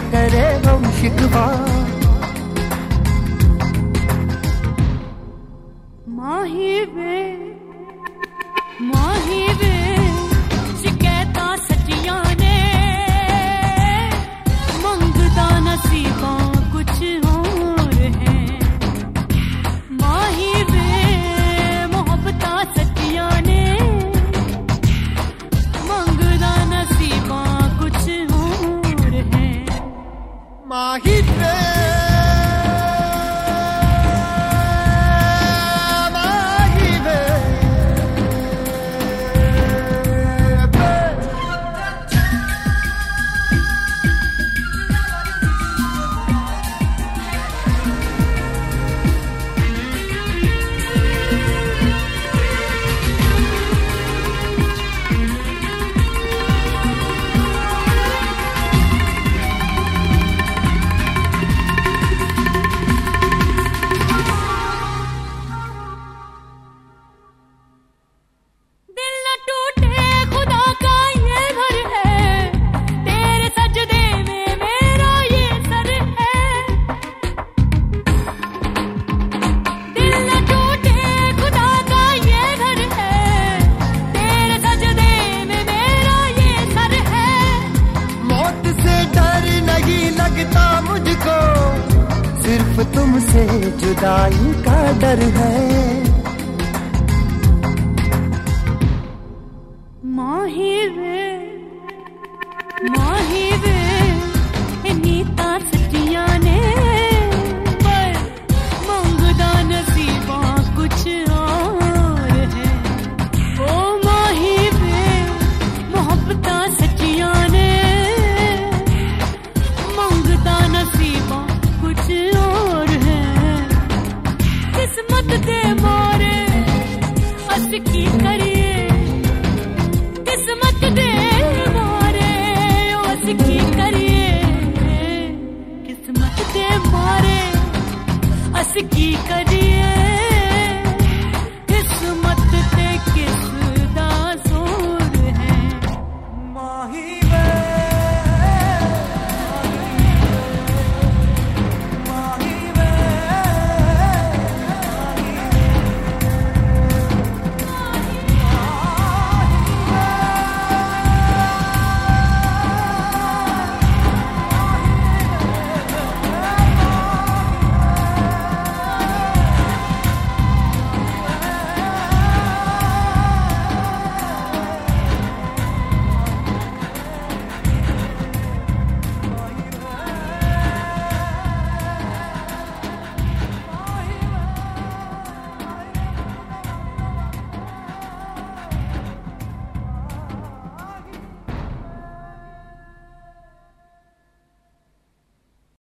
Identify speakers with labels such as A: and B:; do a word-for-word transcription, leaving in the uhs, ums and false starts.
A: करे हम शिकवा।
B: माही वे माही वे शिकायता सच्चियां ने मंगदा नसीबा कुछ और है। माही वे मोहब्बता सच्चियां ने मंगदा नसीबा कुछ और है।
A: माही वे सिर्फ तुमसे जुदाई का डर है।
B: माही वे माही वे नीता सच्चियां ने पर मंगदा नसीबा कुछ और है। ओ माही वे मोहब्बता सच्चियां ने मंगदा नसीबा कुछ और है। किस्मत दे मारे अस की करी